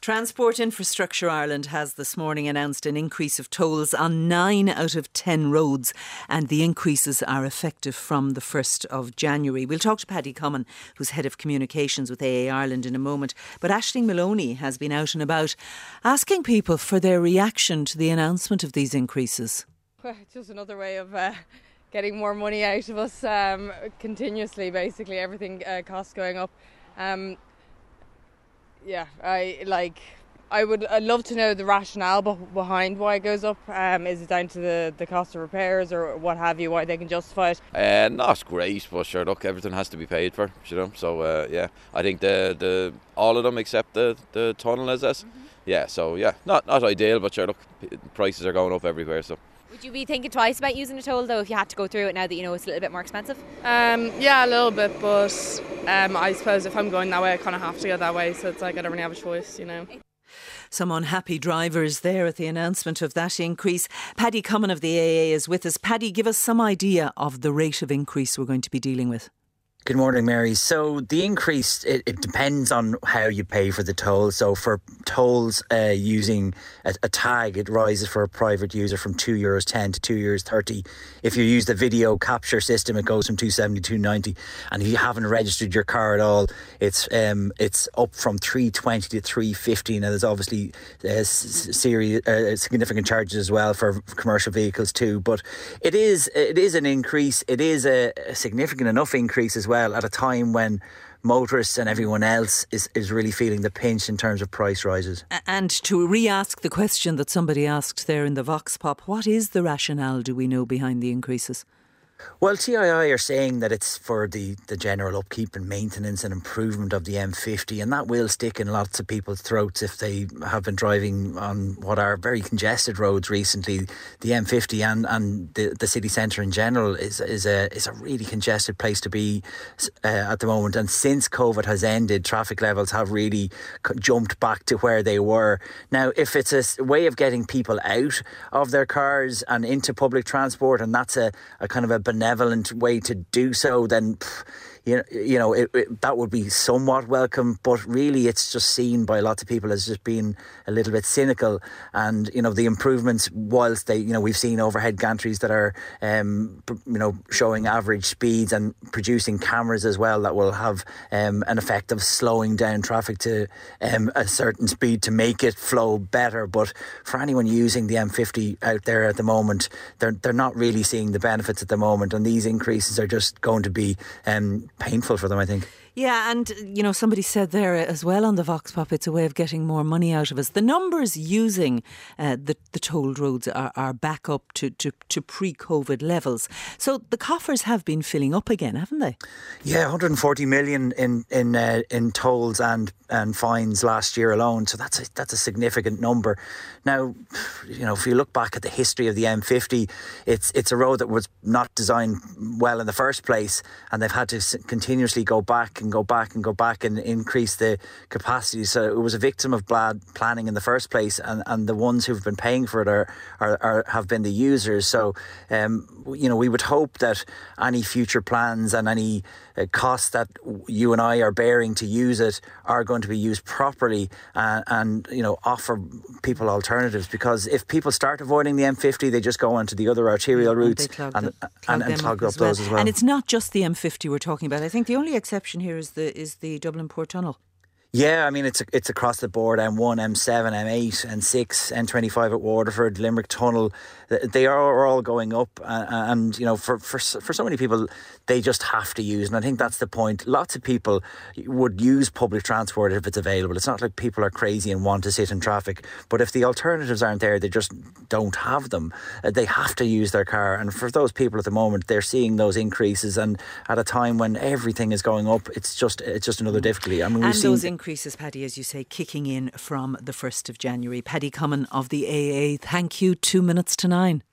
Transport Infrastructure Ireland has this morning announced an increase of tolls on 9 out of 10 roads, and the increases are effective from the 1st of January. We'll talk to Paddy Common, who's Head of Communications with AA Ireland, in a moment. But Aisling Maloney has been out and about asking people for their reaction to the announcement of these increases. Well, it's just another way of getting more money out of us continuously, basically. Everything costs going up. I'd love to know the rationale behind why it goes up. Is it down to the cost of repairs or what have you, why they can justify it? Not great, but sure, look, everything has to be paid for, you know. So I think the all of them except the tunnel is this. Mm-hmm. Yeah, so yeah, not ideal, but sure, look, prices are going up everywhere. So. Would you be thinking twice about using a toll though if you had to go through it now that you know it's a little bit more expensive? Yeah, a little bit, but I suppose if I'm going that way, I kind of have to go that way. So it's like I don't really have a choice, you know. Some unhappy drivers there at the announcement of that increase. Paddy Common of the AA is with us. Paddy, give us some idea of the rate of increase we're going to be dealing with. Good morning, Mary. So the increase, it depends on how you pay for the toll. So for tolls using a tag, it rises for a private user from €2.10 to €2.30. If you use the video capture system, it goes from $2.70 to $2.90. And if you haven't registered your car at all, it's up from $3.20 to $3.50. Now there's obviously significant charges as well for commercial vehicles too. But it is an increase. It is a significant enough increase as well, at a time when motorists and everyone else is really feeling the pinch in terms of price rises. And to re-ask the question that somebody asked there in the Vox Pop, what is the rationale, do we know, behind the increases? Well, TII are saying that it's for the general upkeep and maintenance and improvement of the M50, and that will stick in lots of people's throats if they have been driving on what are very congested roads recently. The M50 and the city centre in general is a really congested place to be at the moment. And since COVID has ended, traffic levels have really jumped back to where they were. Now, if it's a way of getting people out of their cars and into public transport, and that's a kind of a benevolent way to do so, then that would be somewhat welcome. But really, it's just seen by lots of people as just being a little bit cynical. And the improvements, whilst we've seen overhead gantries that are showing average speeds and producing cameras as well that will have an effect of slowing down traffic to a certain speed to make it flow better. But for anyone using the M50 out there at the moment, they're not really seeing the benefits at the moment, and these increases are just going to be painful for them, I think. Yeah, and somebody said there as well on the Vox Pop, it's a way of getting more money out of us. The numbers using the tolled roads are back up to pre-COVID levels. So the coffers have been filling up again, haven't they? Yeah, 140 million in tolls and fines last year alone. So that's a significant number. Now, if you look back at the history of the M50, it's a road that was not designed well in the first place, and they've had to continuously go back and increase the capacity. So it was a victim of bad planning in the first place, and the ones who've been paying for it have been the users. So we would hope that any future plans and any costs that you and I are bearing to use it are going to be used properly, and offer people alternatives. Because if people start avoiding the M50, they just go onto the other arterial routes and clog up those as well. And it's not just the M50 we're talking about. I think the only exception here is the Dublin Port Tunnel. Yeah, I mean, it's across the board. M1, M7, M8, N6, N25 at Waterford, Limerick Tunnel. They are all going up, and for so many people, they just have to use. And I think that's the point. Lots of people would use public transport if it's available. It's not like people are crazy and want to sit in traffic. But if the alternatives aren't there, they just don't have them. They have to use their car. And for those people at the moment, they're seeing those increases. And at a time when everything is going up, it's just another difficulty. I mean, we've seen those increases, Paddy, as you say, kicking in from the 1st of January. Paddy Common of the AA, thank you. 2 minutes to 9.